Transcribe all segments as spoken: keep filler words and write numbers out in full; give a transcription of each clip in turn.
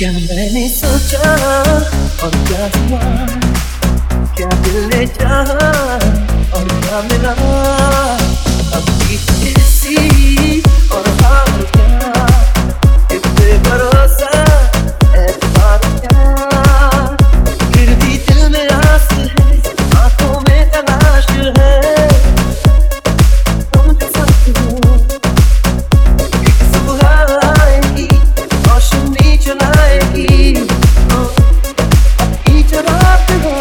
क्या मैंने सोचा और क्या हुआ, क्या दिल ने चाहा और क्या मिला, अब बीत ऐसी और हार क्या, इस पे भरोसा एतबार क्या, फिर भी दिल में आस है, आंखों में तलाश है, तुम जो सच हो, एक सुबह आएगी, रोशनी जलाएगी, ओ, अपनी जरात हो।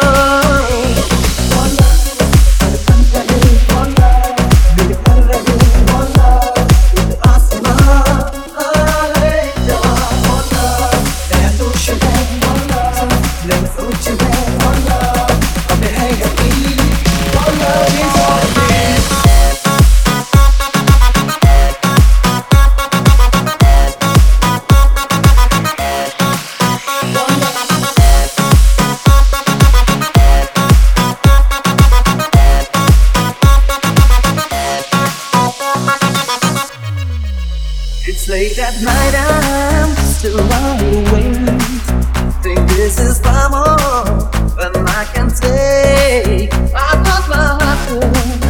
It's late at night, I'm still awake. Think this is far more than I can take. I thought my heart would